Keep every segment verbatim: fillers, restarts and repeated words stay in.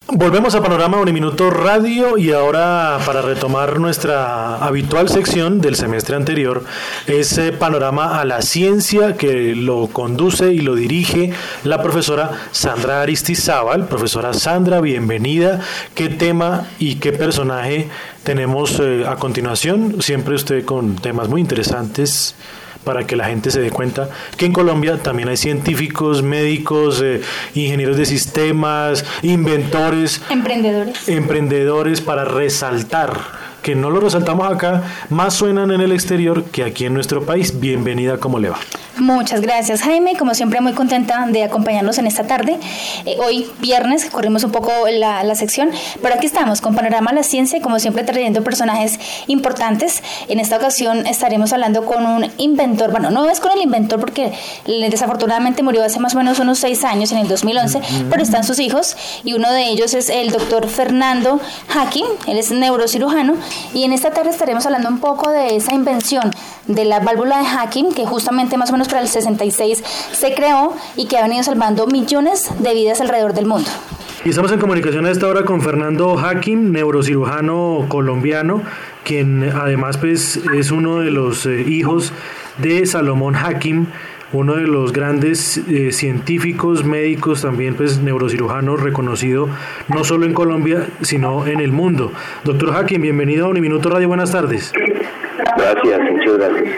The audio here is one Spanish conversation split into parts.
Volvemos a Panorama Uniminuto Radio y ahora para retomar nuestra habitual sección del semestre anterior es eh, Panorama a la Ciencia, que lo conduce y lo dirige la profesora Sandra Aristizábal. Profesora Sandra, bienvenida. ¿Qué tema y qué personaje tenemos eh, a continuación? Siempre usted con temas muy interesantes, para que la gente se dé cuenta que en Colombia también hay científicos, médicos, eh, ingenieros de sistemas, inventores, emprendedores, emprendedores para resaltar, que no lo resaltamos acá, más suenan en el exterior que aquí en nuestro país. Bienvenida, ¿cómo le va? Muchas gracias, Jaime, como siempre muy contenta de acompañarnos en esta tarde. Eh, hoy viernes, corrimos un poco la, la sección, pero aquí estamos con Panorama a la Ciencia y como siempre trayendo personajes importantes. En esta ocasión estaremos hablando con un inventor, bueno, no es con el inventor porque desafortunadamente murió hace más o menos unos seis años, en el dos mil once, uh-huh. pero están sus hijos y uno de ellos es el doctor Fernando Hakim, él es neurocirujano y en esta tarde estaremos hablando un poco de esa invención de la válvula de Hakim, que justamente más o menos para el sesenta y seis se creó y que ha venido salvando millones de vidas alrededor del mundo. Y estamos en comunicación a esta hora con Fernando Hakim, neurocirujano colombiano, quien además pues es uno de los eh, hijos de Salomón Hakim, uno de los grandes eh, científicos, médicos, también pues neurocirujano reconocido no solo en Colombia, sino en el mundo. Doctor Hakim, bienvenido a Uniminuto Radio, buenas tardes. Gracias, muchas gracias.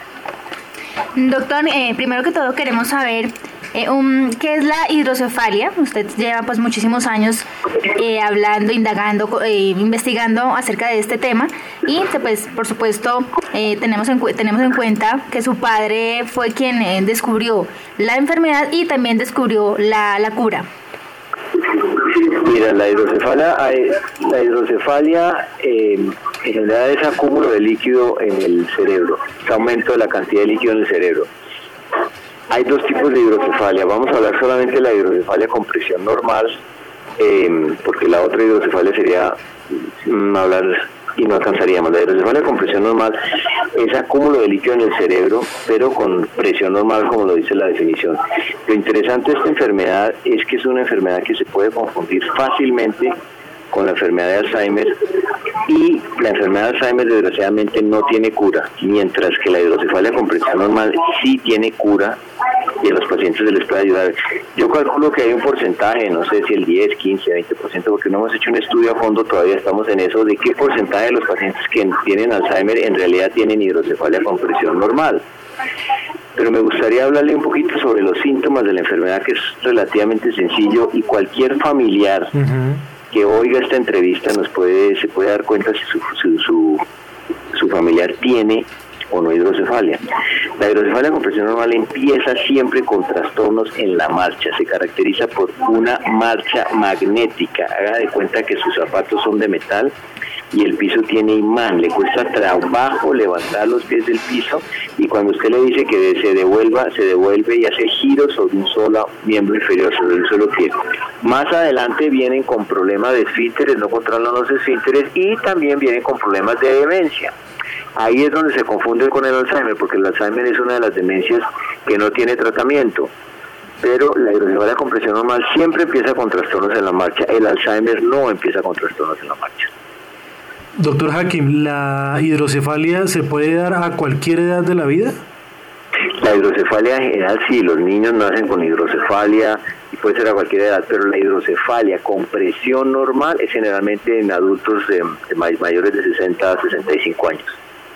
Doctor, eh, primero que todo queremos saber eh, um, qué es la hidrocefalia. Usted lleva pues muchísimos años eh, hablando, indagando, eh, investigando acerca de este tema y pues por supuesto eh, tenemos, en, tenemos en cuenta que su padre fue quien eh, descubrió la enfermedad y también descubrió la, la cura. Mira, la hidrocefalia, la hidrocefalia eh, en general es acúmulo de líquido en el cerebro, es aumento de la cantidad de líquido en el cerebro. Hay dos tipos de hidrocefalia, vamos a hablar solamente de la hidrocefalia con presión normal, eh, porque la otra hidrocefalia sería mm, hablar y no alcanzaríamos. La hidrocefalia con presión normal es acúmulo de líquido en el cerebro, pero con presión normal, como lo dice la definición. Lo interesante de esta enfermedad es que es una enfermedad que se puede confundir fácilmente con la enfermedad de Alzheimer, y la enfermedad de Alzheimer desgraciadamente no tiene cura, mientras que la hidrocefalia con presión normal sí tiene cura y a los pacientes se les puede ayudar. Yo calculo que hay un porcentaje, no sé si el diez, quince, veinte por ciento, porque no hemos hecho un estudio a fondo, todavía estamos en eso, de qué porcentaje de los pacientes que tienen Alzheimer en realidad tienen hidrocefalia con presión normal. Pero me gustaría hablarle un poquito sobre los síntomas de la enfermedad, que es relativamente sencillo, y cualquier familiar uh-huh. que oiga esta entrevista nos puede se puede dar cuenta si su, su, su, su familiar tiene o no hidrocefalia. La hidrocefalia con presión normal empieza siempre con trastornos en la marcha, se caracteriza por una marcha magnética. Haga de cuenta que sus zapatos son de metal y el piso tiene imán, le cuesta trabajo levantar los pies del piso, y cuando usted le dice que se devuelva, se devuelve y hace giros sobre un solo miembro inferior, sobre un solo pie. Más adelante vienen con problemas de esfínteres, no controlan los esfínteres, y también vienen con problemas de demencia. Ahí es donde se confunde con el Alzheimer, porque el Alzheimer es una de las demencias que no tiene tratamiento. Pero la hidrocefalia con presión normal siempre empieza con trastornos en la marcha, el Alzheimer no empieza con trastornos en la marcha. Doctor Hakim, ¿la hidrocefalia se puede dar a cualquier edad de la vida? La hidrocefalia en general sí, los niños nacen con hidrocefalia y puede ser a cualquier edad, pero la hidrocefalia con presión normal es generalmente en adultos de, de mayores de sesenta a sesenta y cinco años.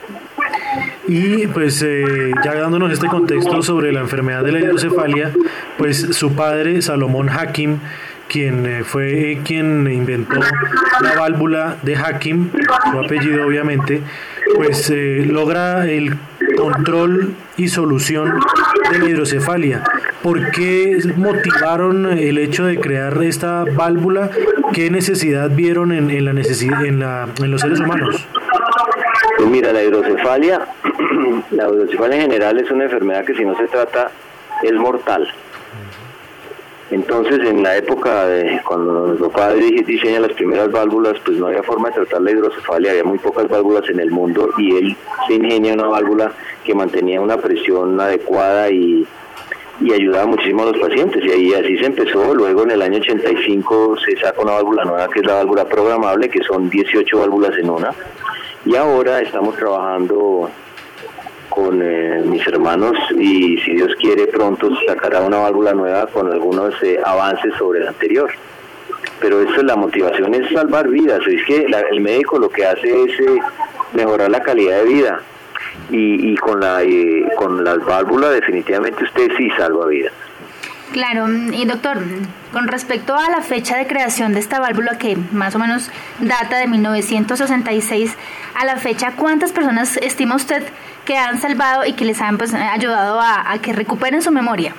Y pues eh, ya dándonos este contexto sobre la enfermedad de la hidrocefalia, pues su padre, Salomón Hakim, quien eh, fue quien inventó la válvula de Hakim, su apellido obviamente, pues eh, logra el control y solución de la hidrocefalia. ¿Por qué motivaron el hecho de crear esta válvula? ¿Qué necesidad vieron en, en, la necesidad, en, la, en los seres humanos? Pues mira, la hidrocefalia, la hidrocefalia en general es una enfermedad que si no se trata es mortal. Entonces, en la época de cuando nuestro padre diseña las primeras válvulas, pues no había forma de tratar la hidrocefalia, había muy pocas válvulas en el mundo, y él se ingenia una válvula que mantenía una presión adecuada y, y ayudaba muchísimo a los pacientes, y ahí así se empezó. Luego en el año ochenta y cinco se saca una válvula nueva que es la válvula programable, que son dieciocho válvulas en una, y ahora estamos trabajando con eh, mis hermanos y si Dios quiere pronto sacará una válvula nueva con algunos eh, avances sobre la anterior. Pero esto, la motivación es salvar vidas. Es que la, el médico lo que hace es eh, mejorar la calidad de vida, y, y con la eh, con las válvulas definitivamente usted sí salva vidas. Claro, y doctor, con respecto a la fecha de creación de esta válvula, que más o menos data de mil novecientos sesenta y seis, a la fecha, ¿cuántas personas estima usted que han salvado y que les han pues, ayudado a, a que recuperen su memoria?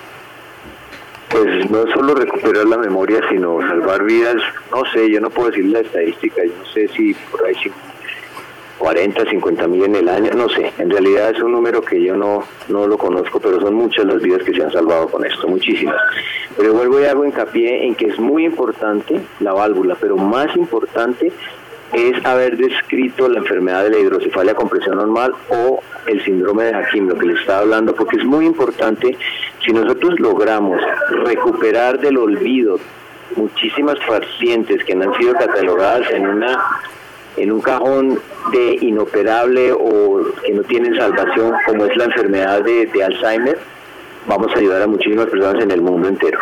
Pues no solo recuperar la memoria, sino salvar vidas. No sé, yo no puedo decir la estadística, yo no sé si por ahí cuarenta, cincuenta mil en el año, no sé. En realidad es un número que yo no, no lo conozco, pero son muchas las vidas que se han salvado con esto, muchísimas. Pero vuelvo y hago hincapié en que es muy importante la válvula, pero más importante es haber descrito la enfermedad de la hidrocefalia con presión normal o el síndrome de Hakim, lo que le estaba hablando, porque es muy importante. Si nosotros logramos recuperar del olvido muchísimas pacientes que han sido catalogadas en una en un cajón de inoperable o que no tienen salvación, como es la enfermedad de, de Alzheimer, vamos a ayudar a muchísimas personas en el mundo entero.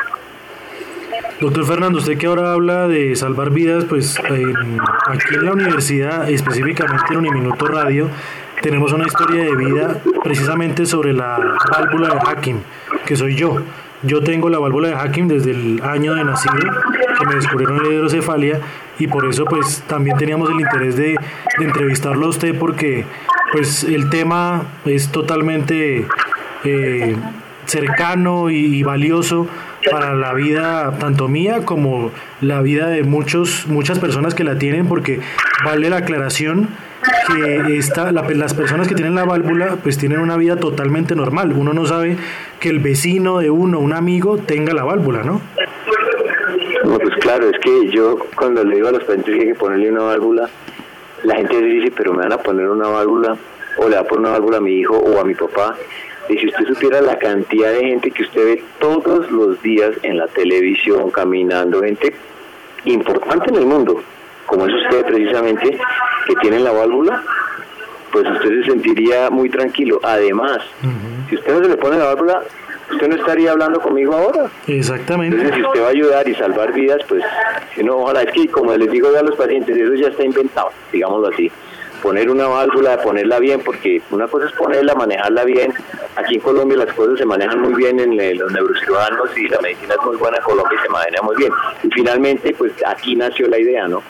Doctor Fernando, usted que ahora habla de salvar vidas, pues eh, aquí en la universidad, específicamente en Uniminuto Radio, tenemos una historia de vida precisamente sobre la válvula de Hakim, que soy yo. Yo tengo la válvula de Hakim desde el año de nacido, que me descubrieron la hidrocefalia, y por eso pues también teníamos el interés de, de entrevistarlo a usted, porque pues el tema es totalmente eh, cercano y, y valioso para la vida tanto mía como la vida de muchos muchas personas que la tienen, porque vale la aclaración que esta, la, las personas que tienen la válvula pues tienen una vida totalmente normal. Uno no sabe que el vecino de uno, un amigo, tenga la válvula, ¿no? No, pues claro, es que yo cuando le digo a los pacientes que hay que ponerle una válvula, la gente dice, pero me van a poner una válvula, o le va a poner una válvula a mi hijo o a mi papá. Y si usted supiera la cantidad de gente que usted ve todos los días en la televisión caminando, gente importante en el mundo, como es usted precisamente, que tiene la válvula, pues usted se sentiría muy tranquilo. Además, uh-huh. si usted no se le pone la válvula, usted no estaría hablando conmigo ahora. Exactamente. Entonces, si usted va a ayudar y salvar vidas, pues, si no, ojalá, es que como les digo a los pacientes, eso ya está inventado, digámoslo así. Poner una válvula, ponerla bien, porque una cosa es ponerla, manejarla bien. Aquí en Colombia las cosas se manejan muy bien en los neurocirujanos y la medicina es muy buena en Colombia y se maneja muy bien. Y finalmente, pues aquí nació la idea, ¿no?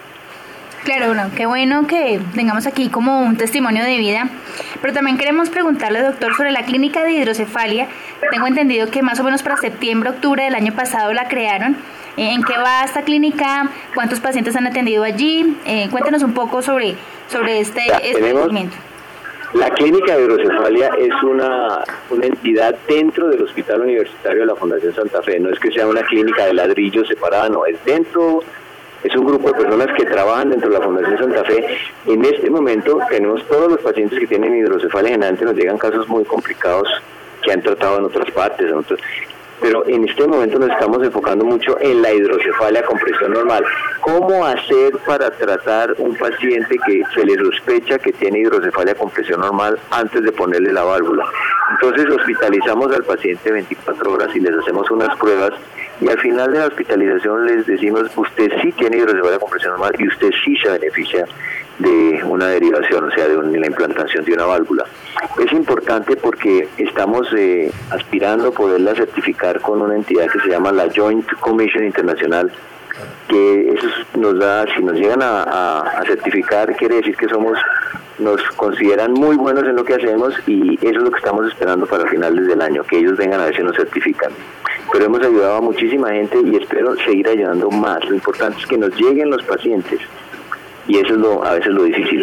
Claro, bueno, qué bueno que tengamos aquí como un testimonio de vida, pero también queremos preguntarle, doctor, sobre la clínica de hidrocefalia. Tengo entendido que más o menos para septiembre, octubre del año pasado la crearon. ¿En qué va esta clínica? ¿Cuántos pacientes han atendido allí? Eh, cuéntenos un poco sobre, sobre este, ya, este movimiento. La clínica de hidrocefalia es una, una entidad dentro del Hospital Universitario de la Fundación Santa Fe. No es que sea una clínica de ladrillos separada, no, es dentro. Es un grupo de personas que trabajan dentro de la Fundación Santa Fe. En este momento tenemos todos los pacientes que tienen hidrocefalia. Generalmente nos llegan casos muy complicados que han tratado en otras partes, en otros, pero en este momento nos estamos enfocando mucho en la hidrocefalia con presión normal. ¿Cómo hacer para tratar un paciente que se le sospecha que tiene hidrocefalia con presión normal antes de ponerle la válvula? Entonces hospitalizamos al paciente veinticuatro horas y les hacemos unas pruebas, y al final de la hospitalización les decimos, usted sí tiene hidrocefalia con presión normal y usted sí se beneficia de una derivación, o sea, de una, la implantación de una válvula. Es importante porque estamos eh, aspirando a poderla certificar con una entidad que se llama la Joint Commission Internacional, que eso nos da, si nos llegan a, a, a certificar, quiere decir que somos, nos consideran muy buenos en lo que hacemos, y eso es lo que estamos esperando para finales del año, que ellos vengan a ver si nos certifican. Pero hemos ayudado a muchísima gente y espero seguir ayudando más. Lo importante es que nos lleguen los pacientes, y eso es lo, a veces lo difícil.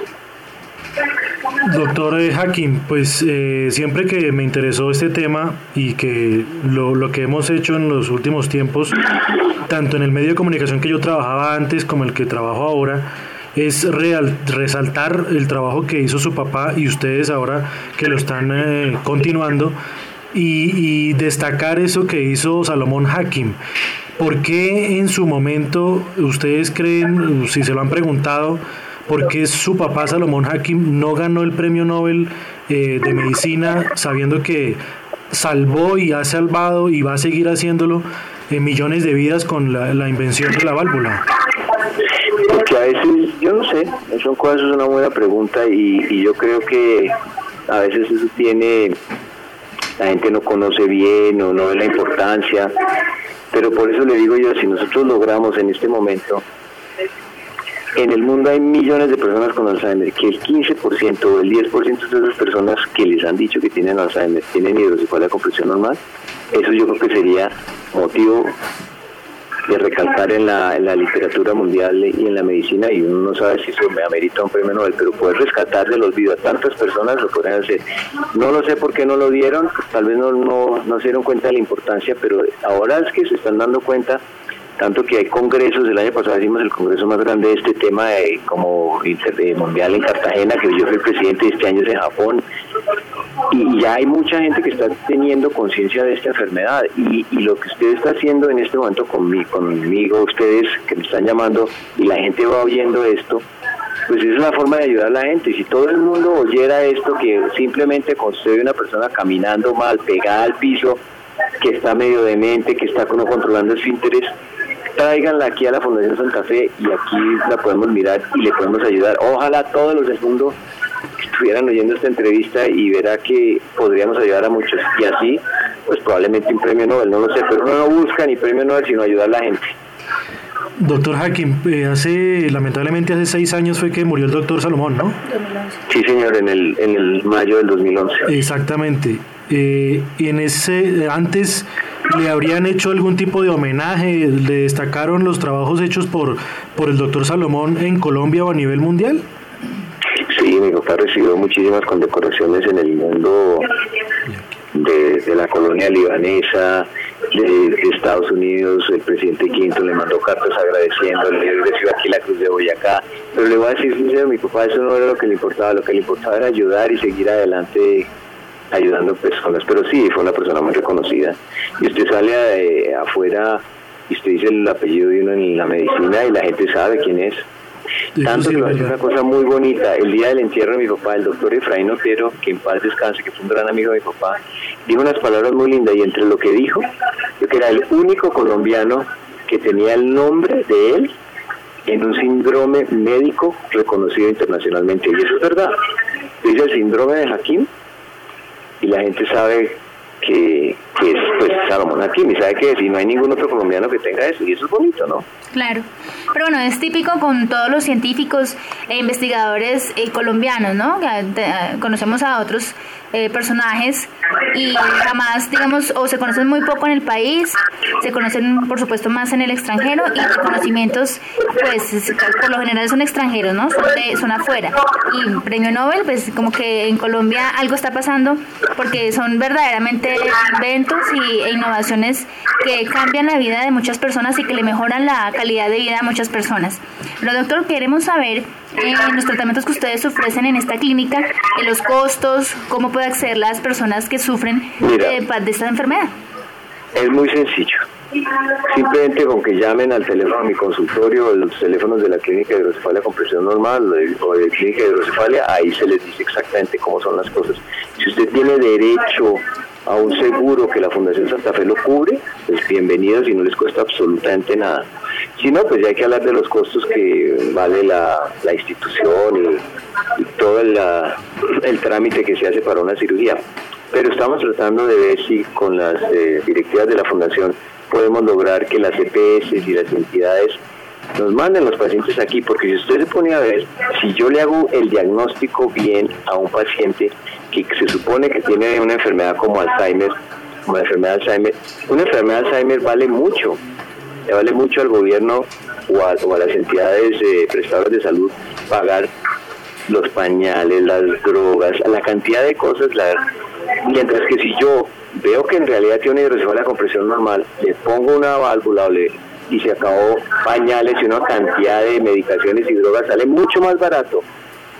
Doctor Hakim, pues eh, siempre que me interesó este tema y que lo, lo que hemos hecho en los últimos tiempos, tanto en el medio de comunicación que yo trabajaba antes como el que trabajo ahora, es real, resaltar el trabajo que hizo su papá y ustedes ahora que lo están eh, continuando, y, y destacar eso que hizo Salomón Hakim. ¿Por qué en su momento ustedes creen, si se lo han preguntado, por qué su papá Salomón Hakim no ganó el premio Nobel eh, de Medicina, sabiendo que salvó y ha salvado y va a seguir haciéndolo en millones de vidas con la, la invención de la válvula? Porque a veces, yo no sé, son cosas, es una buena pregunta y, y yo creo que a veces eso tiene, la gente no conoce bien o no ve la importancia, pero por eso le digo yo, si nosotros logramos en este momento, en el mundo hay millones de personas con Alzheimer, que el quince por ciento o el diez por ciento de esas personas que les han dicho que tienen Alzheimer tienen hidrocefalia con presión normal, eso yo creo que sería motivo de recalcar en la, en la literatura mundial y en la medicina, y uno no sabe si eso me amerita un premio Nobel, pero poder rescatar de los vivos a tantas personas lo podrían hacer. No lo sé por qué no lo dieron, tal vez no, no, no se dieron cuenta de la importancia, pero ahora es que se están dando cuenta, tanto que hay congresos. El año pasado hicimos el congreso más grande de este tema de, como inter, mundial en Cartagena, que yo fui el presidente, este año es en Japón, y ya hay mucha gente que está teniendo conciencia de esta enfermedad, y, y lo que usted está haciendo en este momento conmigo, conmigo, ustedes que me están llamando, y la gente va oyendo esto, pues es una forma de ayudar a la gente. Si todo el mundo oyera esto, que simplemente construye una persona caminando mal, pegada al piso, que está medio demente, que está no controlando el esfínteres, tráiganla aquí a la Fundación Santa Fe y aquí la podemos mirar y le podemos ayudar. Ojalá todos los del mundo estuvieran oyendo esta entrevista y verá que podríamos ayudar a muchos, y así pues probablemente un premio Nobel, no lo sé, pero uno no busca ni premio Nobel sino ayudar a la gente. Doctor Hakim, eh, hace lamentablemente hace seis años fue que murió el doctor Salomón, ¿no? Sí, señor, en el en el mayo del dos mil once. Exactamente. Eh, en ese antes le habrían hecho algún tipo de homenaje, le destacaron los trabajos hechos por por el doctor Salomón en Colombia o a nivel mundial. Sí, mi papá recibió muchísimas condecoraciones en el mundo de, de la colonia libanesa, de, de Estados Unidos. El presidente Clinton le mandó cartas agradeciéndole, recibió aquí la Cruz de Boyacá, pero le voy a decir sincero, mi papá eso no era lo que le importaba, lo que le importaba era ayudar y seguir adelante ayudando a personas, pero sí, fue una persona muy reconocida. Y usted sale de, afuera y usted dice el apellido de uno en la medicina y la gente sabe quién es. Tanto que va a ser una cosa muy bonita. El día del entierro de mi papá, el doctor Efraín Otero, que en paz descanse, que fue un gran amigo de mi papá, dijo unas palabras muy lindas, y entre lo que dijo, yo que era el único colombiano que tenía el nombre de él en un síndrome médico reconocido internacionalmente, y eso es verdad. Dice el síndrome de Hakim, y la gente sabe que, que es pues Salomón Hakim, y sabe que si no hay ningún otro colombiano que tenga eso, y eso es bonito, ¿no? Claro, pero bueno, es típico con todos los científicos e investigadores eh, colombianos, ¿no? Que, conocemos a otros eh, personajes y jamás, digamos, o se conocen muy poco en el país, se conocen por supuesto más en el extranjero, y los conocimientos pues por lo general son extranjeros, ¿no? Son, de, son afuera. Y premio Nobel, pues como que en Colombia algo está pasando, porque son verdaderamente inventos y, e innovaciones que cambian la vida de muchas personas y que le mejoran la calidad de vida a muchas personas. Pero doctor, queremos saber eh, los tratamientos que ustedes ofrecen en esta clínica, eh, los costos, cómo puede acceder las personas que sufren Mira, eh, de esta enfermedad. Es muy sencillo. Simplemente con que llamen al teléfono a mi consultorio, los teléfonos de la clínica de hidrocefalia con presión normal o de clínica de hidrocefalia, ahí se les dice exactamente cómo son las cosas. Si usted tiene derecho a un seguro que la Fundación Santa Fe lo cubre, pues bienvenidos y no les cuesta absolutamente nada. Si no, pues ya hay que hablar de los costos que vale la, la institución y, y todo el, la, el trámite que se hace para una cirugía. Pero estamos tratando de ver si con las eh, directivas de la Fundación podemos lograr que las E P S y las entidades nos manden los pacientes aquí, porque si usted se pone a ver, si yo le hago el diagnóstico bien a un paciente que se supone que tiene una enfermedad como Alzheimer, como la enfermedad de Alzheimer, una enfermedad de Alzheimer vale mucho, le vale mucho al gobierno o a, o a las entidades eh, prestadoras de salud pagar los pañales, las drogas, la cantidad de cosas, la, mientras que si yo veo que en realidad tiene una hidrocefalia con presión normal, le pongo una válvula le, y se acabó pañales y una cantidad de medicaciones y drogas, sale mucho más barato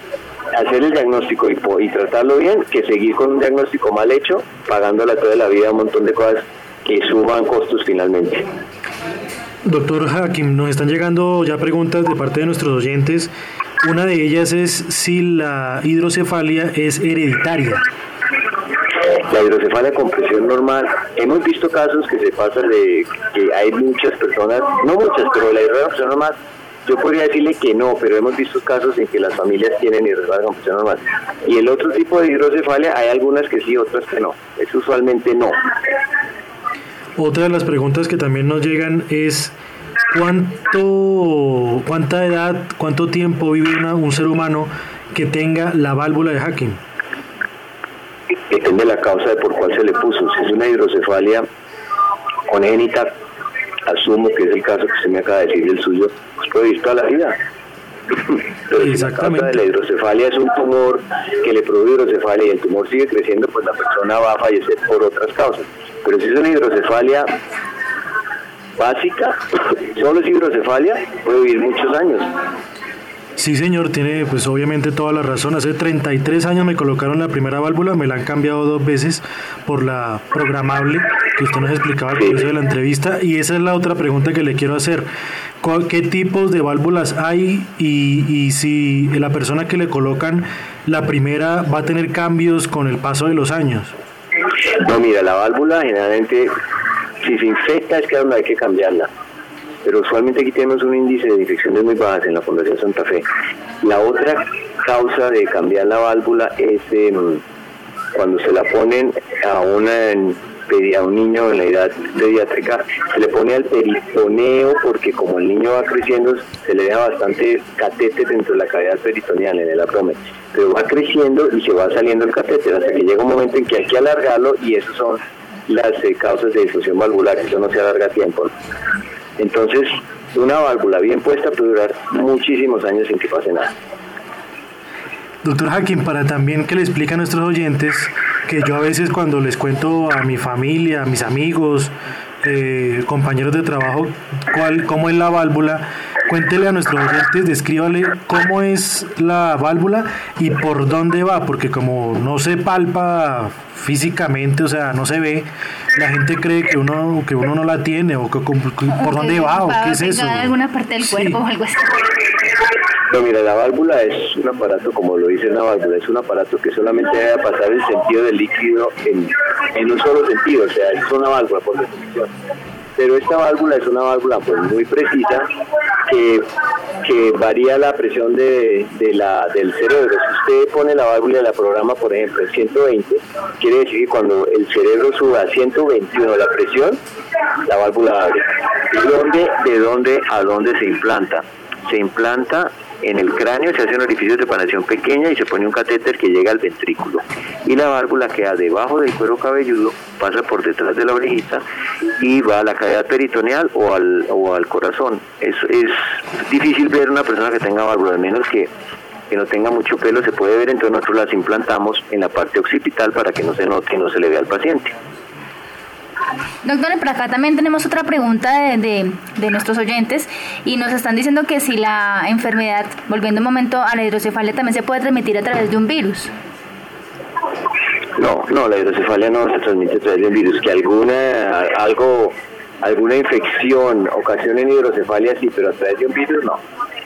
hacer el diagnóstico y, y tratarlo bien que seguir con un diagnóstico mal hecho, pagándole toda la vida un montón de cosas que suban costos finalmente. Doctor Hakim, nos están llegando ya preguntas de parte de nuestros oyentes. Una de ellas es si la hidrocefalia es hereditaria. La hidrocefalia con presión normal, hemos visto casos que se pasan de que hay muchas personas, no muchas, pero la hidrocefalia con presión normal, yo podría decirle que no, pero hemos visto casos en que las familias tienen hidrocefalia con presión normal. Y el otro tipo de hidrocefalia, hay algunas que sí, otras que no. Es usualmente no. Otra de las preguntas que también nos llegan es ¿cuánto, cuánta edad, cuánto tiempo vive una, un ser humano que tenga la válvula de Hakim? Depende de la causa de por cuál se le puso. Si es una hidrocefalia congénita, asumo que es el caso que usted me acaba de decir del suyo, pues puede vivir toda la vida. Pero si la causa de la hidrocefalia es un tumor que le produce hidrocefalia y el tumor sigue creciendo, pues la persona va a fallecer por otras causas. Pero si es una hidrocefalia básica, solo es hidrocefalia, puede vivir muchos años. Sí, señor, tiene pues obviamente toda la razón. Hace treinta y tres años me colocaron la primera válvula, me la han cambiado dos veces por la programable que usted nos explicaba al comienzo de la entrevista, y esa es la otra pregunta que le quiero hacer. ¿Qué tipos de válvulas hay y, y si la persona que le colocan la primera va a tener cambios con el paso de los años? No, mira, la válvula generalmente, si se infecta es que hay que cambiarla. Pero usualmente aquí tenemos un índice de infecciones muy bajas en la Fundación Santa Fe. La otra causa de cambiar la válvula es eh, cuando se la ponen a, una, a un niño en la edad pediátrica, se le pone al peritoneo porque como el niño va creciendo se le deja bastante catéter dentro de la cavidad peritoneal en el abdomen. Pero va creciendo y se va saliendo el catéter hasta que llega un momento en que hay que alargarlo y esas son las eh, causas de disfunción valvular, que eso no se alarga a tiempo. Entonces, una válvula bien puesta puede durar muchísimos años sin que pase nada. Doctor Hakim, para también que le explique a nuestros oyentes, que yo a veces cuando les cuento a mi familia, a mis amigos, eh, compañeros de trabajo, cuál, cómo es la válvula, cuéntele a nuestros oyentes, descríbale cómo es la válvula y por dónde va, porque como no se palpa físicamente, o sea, no se ve, la gente cree que uno que uno no la tiene o que, que por dónde va o qué es eso. ¿En alguna parte del cuerpo sí. o algo así? No, mira, la válvula es un aparato, como lo dice la válvula, es un aparato que solamente debe pasar el sentido del líquido en, en un solo sentido, o sea, es una válvula por definición. Pero esta válvula es una válvula pues muy precisa que, que varía la presión de, de la, del cerebro. Si usted pone la válvula de la programa, por ejemplo, en ciento veinte, quiere decir que cuando el cerebro suba a ciento veintiuno la presión, la válvula abre. ¿De dónde, de dónde a dónde se implanta? Se implanta en el cráneo, se hace un orificio de separación pequeña y se pone un catéter que llega al ventrículo. Y la válvula queda debajo del cuero cabelludo, pasa por detrás de la orejita y va a la cavidad peritoneal o al, o al corazón. Es, es difícil ver una persona que tenga válvula, al menos que, que no tenga mucho pelo, se puede ver, entonces nosotros las implantamos en la parte occipital para que no se note y no se le vea al paciente. Doctor, por acá también tenemos otra pregunta de, de, de nuestros oyentes y nos están diciendo que si la enfermedad, volviendo un momento a la hidrocefalia, también se puede transmitir a través de un virus. No, no, la hidrocefalia no se transmite a través de un virus, que alguna, algo, alguna infección ocasione hidrocefalia sí, pero a través de un virus no.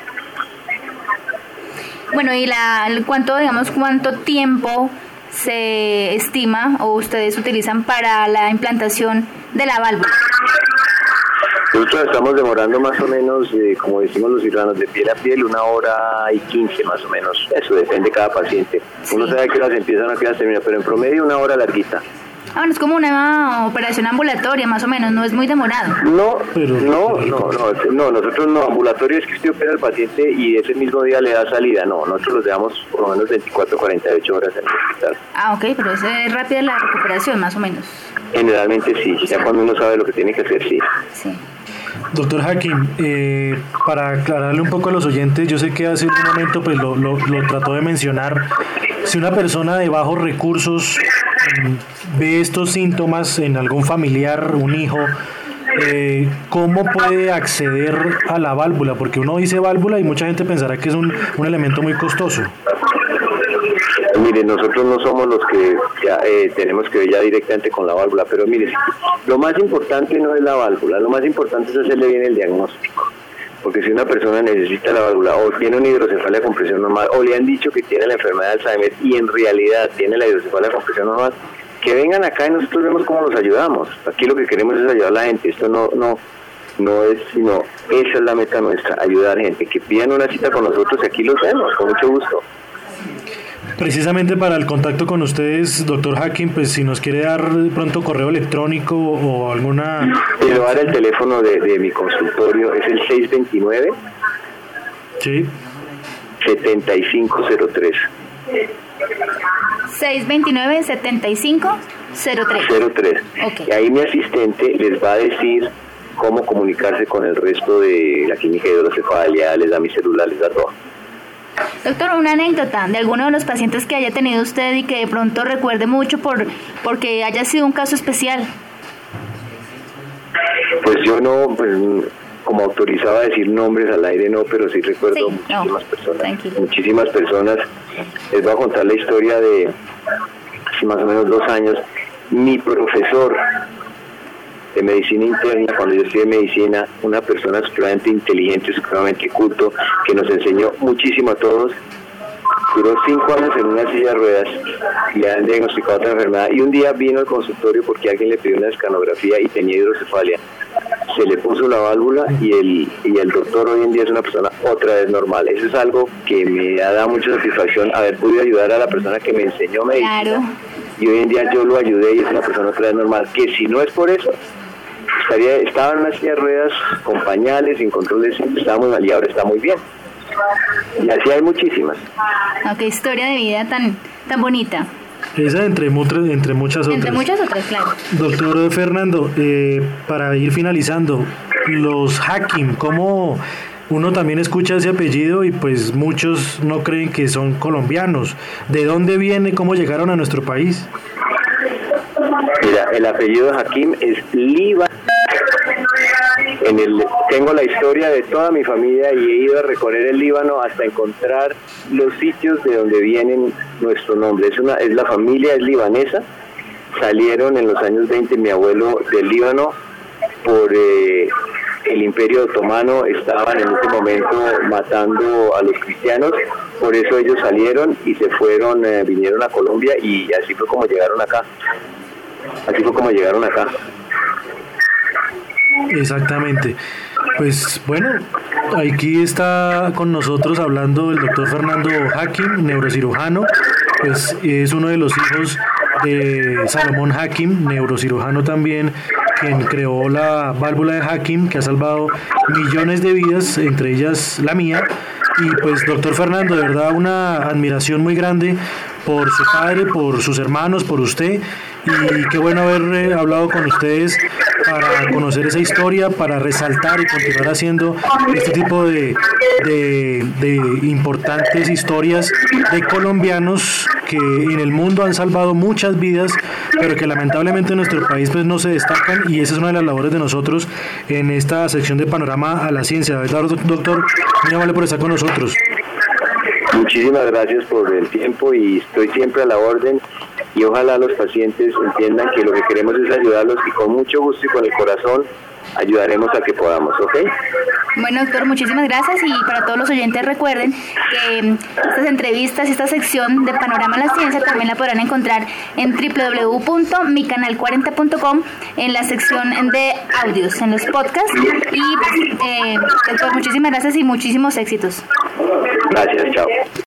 Bueno, y la, cuánto, digamos, cuánto tiempo se estima o ustedes utilizan para la implantación de la válvula. Nosotros estamos demorando más o menos, eh, como decimos los ciudadanos, de piel a piel, una hora y quince más o menos. Eso depende de cada paciente. Sí. Uno sabe que las empiezan, a que las terminan, pero en promedio una hora larguita. Ah, bueno, es como una operación ambulatoria, más o menos, no es muy demorado. No, pero, no, no, no, no, nosotros no, ambulatorio es que usted opera al paciente y ese mismo día le da salida, no, nosotros los dejamos por lo menos veinticuatro a cuarenta y ocho horas en el hospital. Ah, ok, pero es rápida la recuperación, más o menos. Generalmente sí, ya cuando uno sabe lo que tiene que hacer, sí. Sí. Doctor Hakim, eh, para aclararle un poco a los oyentes, yo sé que hace un momento pues lo, lo, lo trató de mencionar, si una persona de bajos recursos mm, ve estos síntomas en algún familiar, un hijo, eh, ¿cómo puede acceder a la válvula? Porque uno dice válvula y mucha gente pensará que es un, un elemento muy costoso. Pues mire, nosotros no somos los que ya, eh, tenemos que ver ya directamente con la válvula, pero mire, lo más importante no es la válvula, lo más importante es hacerle bien el diagnóstico. Porque si una persona necesita la válvula o tiene una hidrocefalia con presión normal o le han dicho que tiene la enfermedad de Alzheimer y en realidad tiene la hidrocefalia con presión normal, que vengan acá y nosotros vemos cómo los ayudamos. Aquí lo que queremos es ayudar a la gente, esto no no no es sino, esa es la meta nuestra, ayudar a gente, que pidan una cita con nosotros y aquí lo hacemos, con mucho gusto. Precisamente para el contacto con ustedes, doctor Hakim, pues si nos quiere dar pronto correo electrónico o alguna... Le voy a dar el teléfono de, de mi consultorio, es el seis dos nueve, sí, setenta y cinco cero tres. seis dos nueve, setenta y cinco cero tres. cero tres. Okay. Y ahí mi asistente les va a decir cómo comunicarse con el resto de la clínica de hidrocefalia, les da mi celular, les da todo. Doctor, una anécdota de alguno de los pacientes que haya tenido usted y que de pronto recuerde mucho por porque haya sido un caso especial. Pues yo no, pues como autorizaba a decir nombres al aire no, pero sí recuerdo Sí, muchísimas no, personas, tranquilo. muchísimas personas. Les voy a contar la historia de hace más o menos dos años. Mi profesor de medicina interna, cuando yo estudié medicina, una persona supremamente inteligente, supremamente culto, que nos enseñó muchísimo a todos. Duró cinco años en una silla de ruedas y le han diagnosticado otra enfermedad. Y un día vino al consultorio porque alguien le pidió una escanografía y tenía hidrocefalia. Se le puso la válvula y el y el doctor hoy en día es una persona otra vez normal. Eso es algo que me ha dado mucha satisfacción, haber podido ayudar a la persona que me enseñó medicina. Claro. Y hoy en día yo lo ayudé y es una persona otra vez normal. Que si no es por eso, estaría estaba en una silla de ruedas con pañales, sin controles, estaba muy mal y ahora está muy bien. Y así hay muchísimas. Oh, qué historia de vida tan tan bonita. Esa entre, entre muchas otras. Entre muchas otras, claro. Doctor Fernando, eh, para ir finalizando, los Hakim, ¿cómo uno también escucha ese apellido y pues muchos no creen que son colombianos? ¿De dónde viene? ¿Cómo llegaron a nuestro país? Mira, el apellido Hakim es Líbano. En el, tengo la historia de toda mi familia y he ido a recorrer el Líbano hasta encontrar los sitios de donde vienen nuestro nombre. Es una, es la familia es libanesa. Salieron en los años veinte mi abuelo del Líbano por eh, el Imperio Otomano. Estaban en ese momento matando a los cristianos. Por eso ellos salieron y se fueron, eh, vinieron a Colombia y así fue como llegaron acá. Así fue como llegaron acá. Exactamente. Pues bueno, aquí está con nosotros hablando el doctor Fernando Hakim, neurocirujano, pues es uno de los hijos de Salomón Hakim, neurocirujano también, quien creó la válvula de Hakim, que ha salvado millones de vidas, entre ellas la mía. Y pues doctor Fernando, de verdad una admiración muy grande por su padre, por sus hermanos, por usted, y qué bueno haber eh, hablado con ustedes para conocer esa historia, para resaltar y continuar haciendo este tipo de, de, de importantes historias de colombianos que en el mundo han salvado muchas vidas, pero que lamentablemente en nuestro país pues no se destacan, y esa es una de las labores de nosotros en esta sección de Panorama a la Ciencia. ¿Verdad, doctor? Muy amable por estar con nosotros. Muchísimas gracias por el tiempo y estoy siempre a la orden, y ojalá los pacientes entiendan que lo que queremos es ayudarlos, y con mucho gusto y con el corazón ayudaremos a que podamos, ¿ok? Bueno, doctor, muchísimas gracias, y para todos los oyentes recuerden que estas entrevistas y esta sección de Panorama a la Ciencia también la podrán encontrar en doble u doble u doble u punto mi canal cuarenta punto com en la sección de audios, en los podcasts. Y eh, doctor, muchísimas gracias y muchísimos éxitos. Gracias, chao.